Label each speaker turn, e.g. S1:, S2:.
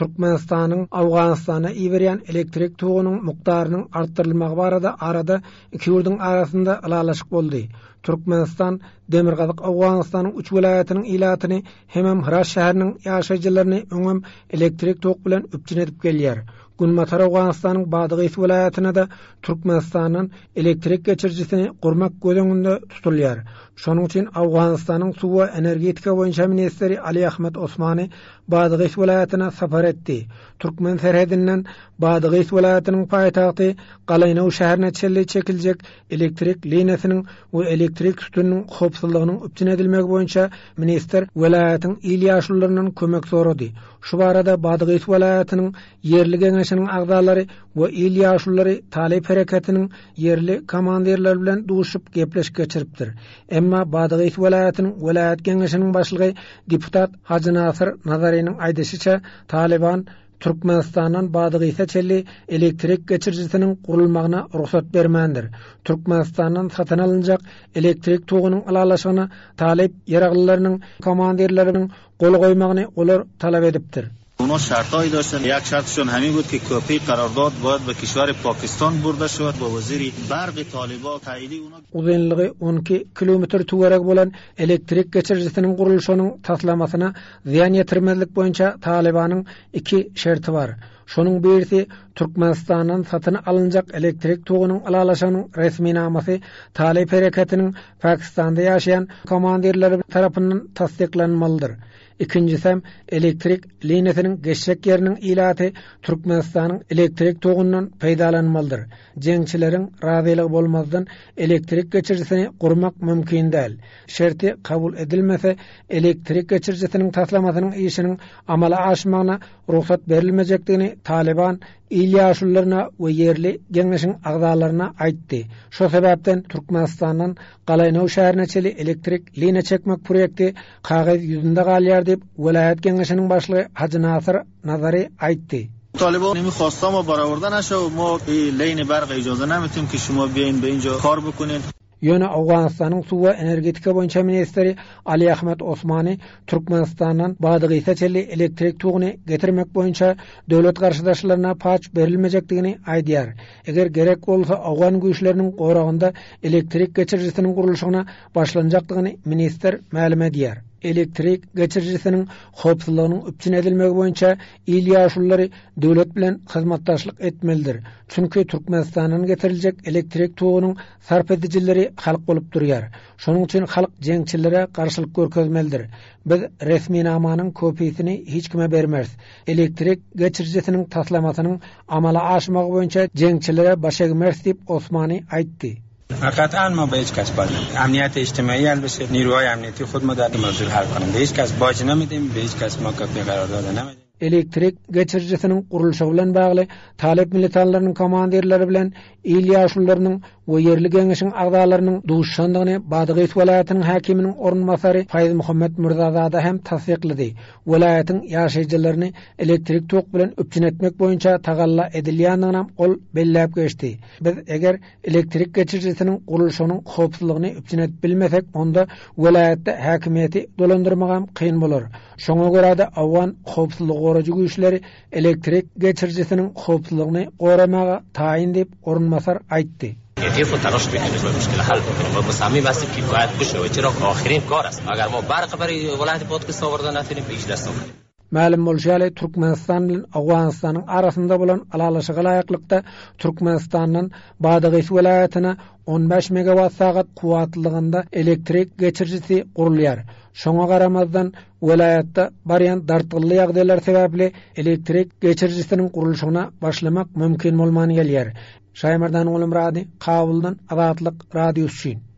S1: Türkmenistan'ın Awganistana iberýän elektrik togynyň mukdarynyň artdyrylmagy barada arada iki ýurdun arasynda alalaşyk boldy. Türkmenistan Demirgazyk Awganistanyň 3 welaýatynyň ilatyny hemem Hıraş şäheriniň ýaşaýjylaryny öňem elektrik tok bilen öpçün edip gelýär. Gunmatar Awganistanyň Badygyş welaýatyna da Türkmenistanyň elektrik geçirjisini gurmak gözeňinde tutulýar. Şonuň üçin Awganistanyň suw we energetika boýunça ministri Ali Ahmet Osmany Badygyş welaýatyna sapar etdi. Türkmen serhedinden Badygyş welaýatynyň paýtagty Galaynow şäherine çekiljek elektrik liniýasynyň we elektrik sütünüň howpsuzlygynyň öpçün edilmegi boýunça minister welaýatyň il ýaşullarynyň kömek sorady. Şu barada Badygyş welaýatynyň yerli geňeşiniň agdalary we il ýaşullary talep hereketiniň yerli komandirler bilen duşup gepleşip geçiripdir. Emma Badygyş welaýatynyň welaýat geňeşiniň başlygy deputat Hacı Nasir Nazariňiň aýdysynça Taliban Türkmenistan'dan Badygyşa çelli elektrik geçirjisiniň gurulmagyna ruhsat bermändir. Türkmenistan'dan satyn alınjak elektrik togynyň alalaşygyna talep ýaraglylarynyň komandirleriniň gol goýmagyny olar talap edipdir.
S2: اونا شرطایی داشتن. یک شرطشون همین بود که کپی قرارداد باید به کشور پاکستان برده شود با وزیر برق طالبان تاییدی اونا.
S1: Uzunlygy 12 kilometr tugarag bolan elektrik geçirjisiniň gurulşynyň taslamasyna ziýan ýetirmezlik boýunça Talibanyň 2 şerti bar. Şonuň birisi Türkmenistan'dan satyn alınjak elektrik togynyň alalaşygynyň resmi namasy talep hereketiniň Pakistanda ýaşaýan komandirleri tarapyndan tasdiklanmalydyr. İkincisi elektrik liniýasynyň geçşek ýeriniň ilaty Türkmenistanyň elektrik togyndan peýdalanmalydyr. Jeňçileriň razylygy bolmazdan elektrik geçirjisini gurmak mümkin däl. Şerti kabul edilmese elektrik geçirjisiniň taslamasynyň işiniň amala aşmagyna ruhsat berilmejekdigini Taliban il ýaşullaryna we yerli geňeşiň agdalaryna aýtdy. Şo sebäpden Türkmenistandan Galaynow şäherine çeli elektrik liniýa çekmek projekti kagaz ýüzünde galýar dip welaýat geňeşiniň başlygy Hacı Nasir Nazary aýtdy.
S2: طالبان نمیخواستم ما برآورده نشه و ما لین برق اجازه نمیتیم که شما بیاین به اینجا کار بکنین.
S1: Ýöne Awganistanyň suw we energetika boýunça ministri Ali Ahmet Osmany Türkmenistandan Badygyşa çelli elektrik togyny getirmek boýunça döwlet garşydaşlaryna paç berilmejekdigini aýdýar. Eger gerek bolsa Awgan güýçleriniň goragynda elektrik geçirjisiniň gurulşygyna başlanjakdygyny minister ma'lum edýär. Elektrik geçirjisiniň howpsuzlygynyň öpçün edilmegi boýunça il ýaşullary döwlet bilen hyzmatdaşlyk etmelidir. Çünki Türkmenistanyň getiriljek elektrik togynyň sarp edijileri halk bolup durýar. Şonuň üçin halk jeňçilere garşylyk görkezmelidir. Biz resmi namanyň kopyasini hiç kime bermez. Elektrik geçirjisiniň taslamasynyň amala aşmagy boýunça jeňçilere baş egmez diýip Osmany aýtdy.
S3: قطعا ما به هیچ کس باج نمیدیم. امنیت اجتماعی البته نیروهای امنیتی خود ما در این موضوع حل کنیم. به هیچ کس باج نمیدیم، به هیç کس ما کپی قرارداد نمیدیم.
S1: Elektrik geçirjisiniň gurulşy bilen bagly talep militarlarynyň komandirleri bilen il ýaşullarynyň we yerli geňeşiň agdalarynyň duşandygyny Badygyş welaýatynyň hakiminiň orunmasary Fayz Muhammed Mirzazada hem tasdiklady. Welaýatyň ýaşaýjylaryny elektrik tok bilen öpçün etmek boýunça tagalla edilýändigini ol belläp geçdi. Biz eger elektrik geçirjisiniň gurulşynyň howpsuzlygyny öpçün edip bilmesek, onda welaýatda hakimiýeti dolandyrmagam kyn bolar. Şoňa görä de Awgan howpsuzlygy gorajy güýçleri elektrik geçirjisiniň howpsuzlygyny goramaga taýin dip orunmasar aýtdy.
S4: کیفیت و تلاش بکنیم و مشکل حل بکنیم و مصمم هستیم که باید بشه و چرا که آخرین کار است. اگر ما برق برای ولایت پادکست آوردن نتونیم به هیچ دست نمی‌کنیم.
S1: Ma'lum bolýaly Türkmenistan bilen Awganistanyň arasynda bolan alalaşyga laýyklykda Türkmenistandan Badygyş welaýatyna 15 megawatt saat kuwatlygynda elektrik geçirjisi gurulýar. Şoňa garamazdan welaýatda barýan dartgylly ýagdaýlar sebäpli elektrik geçirjisiniň gurulşygyna başlamak mümkin bolmany gelýär. Şaýmardan Ulum Rady, Kabuldan Azatlyk Radio Üçin.